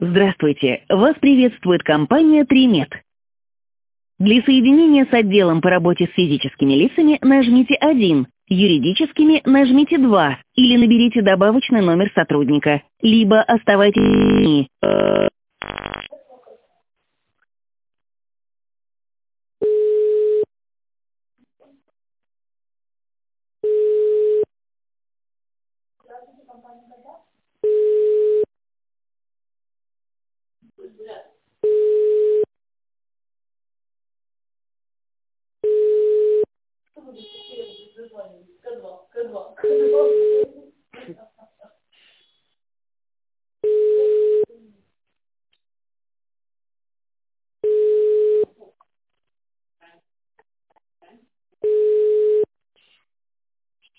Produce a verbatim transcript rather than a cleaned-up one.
Здравствуйте, вас приветствует компания Тримет. Для соединения с отделом по работе с физическими лицами нажмите один, юридическими нажмите два или наберите добавочный номер сотрудника, либо оставайтесь...